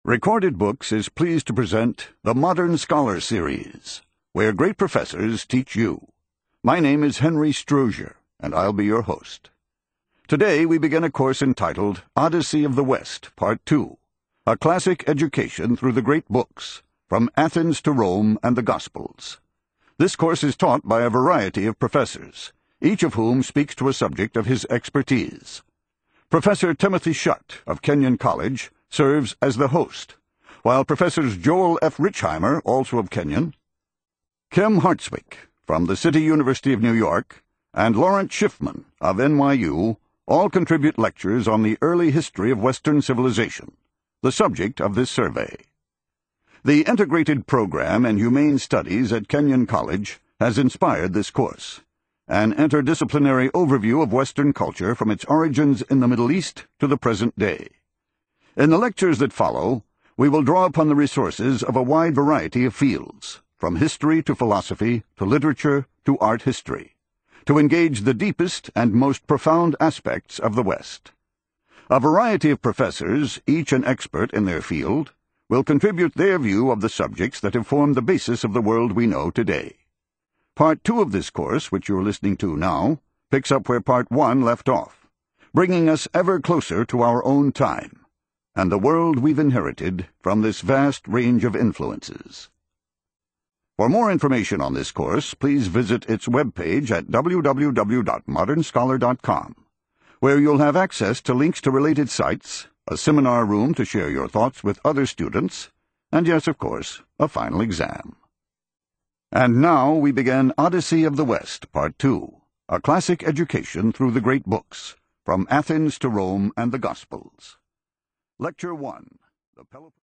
Recorded Books is pleased to present the Modern Scholar Series, where great professors teach you. My name is Henry Strozier, and I'll be your host. Today we begin a course entitled Odyssey of the West, Part 2, A Classic Education Through the Great Books, From Athens to Rome and the Gospels. This course is taught by a variety of professors, each of whom speaks to a subject of his expertise. Professor Timothy Schutt of Kenyon College serves as the host, while Professors Joel F. Richheimer, also of Kenyon, Kim Hartswick from the City University of New York, and Lawrence Schiffman of NYU all contribute lectures on the early history of Western civilization, the subject of this survey. The integrated program in humane studies at Kenyon College has inspired this course, an interdisciplinary overview of Western culture from its origins in the Middle East to the present day. In the lectures that follow, we will draw upon the resources of a wide variety of fields, from history to philosophy to literature to art history, to engage the deepest and most profound aspects of the West. A variety of professors, each an expert in their field, will contribute their view of the subjects that have formed the basis of the world we know today. Part 2 of this course, which you're listening to now, picks up where Part 1 left off, bringing us ever closer to our own time and the world we've inherited from this vast range of influences. For more information on this course, please visit its webpage at www.modernscholar.com, where you'll have access to links to related sites, a seminar room to share your thoughts with other students, and yes, of course, a final exam. And now we begin Odyssey of the West, Part 2, A Classic Education Through the Great Books, From Athens to Rome and the Gospels. Lecture 1, The Peloponnese.